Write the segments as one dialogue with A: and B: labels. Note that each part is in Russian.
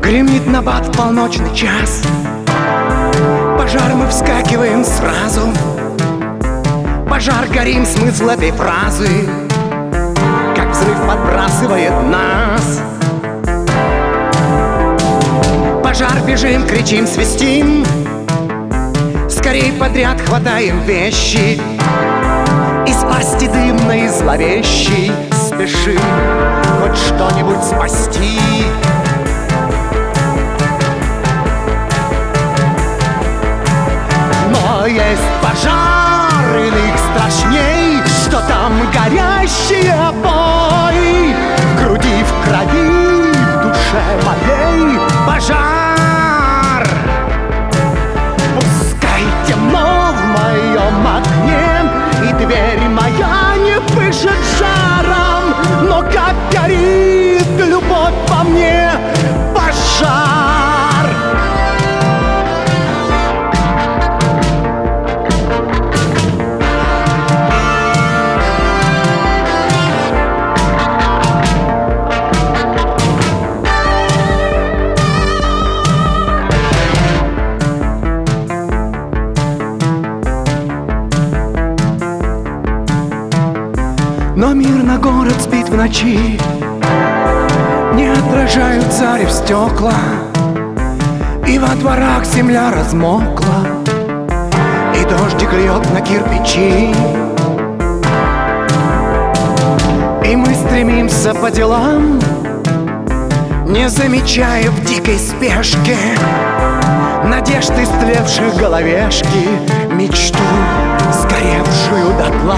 A: Гремит набат в полночный час. Пожар, мы вскакиваем сразу. Пожар, горим, смысл этой фразы, как взрыв подбрасывает нас. Пожар, бежим, кричим, свистим. Скорей подряд хватаем вещи. Из пасти дымной зловещей спешим хоть что-нибудь спасти. Но есть пожар иных страшней, что там горящие обои. В груди, в крови, в душе моей пожар. Пускай темно в моем окне, и дверь моя не пышет жаром, но как горит любовь во мне пожар. Но мирно город спит в ночи, не отражают зари в стекла, и во дворах земля размокла, и дождик льет на кирпичи. И мы стремимся по делам, не замечая в дикой спешке надежд истлевших головешки, мечту, сгоревшую дотла.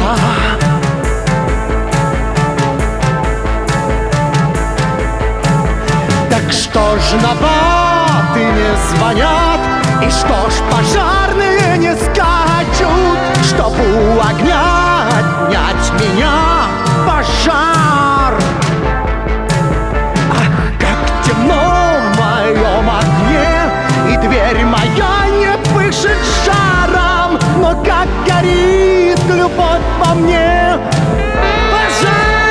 A: Так что ж набаты не звонят, и что ж пожарные не скачут, чтоб у огня отнять меня пожар? Ах, как темно в моем окне, и дверь моя не пышет жаром, но как горит любовь во мне пожар.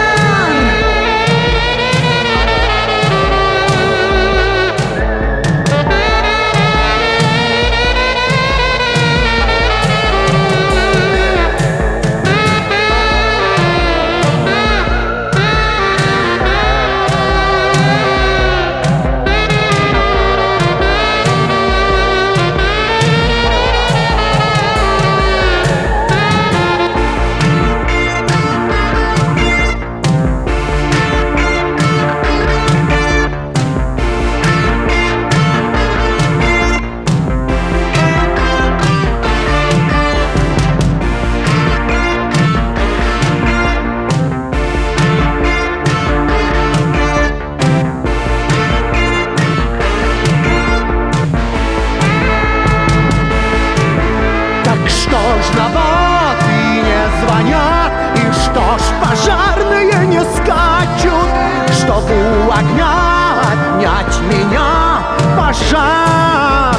A: Что ж набаты не звонят, и что ж пожарные не скачут, чтоб у огня отнять меня пожар?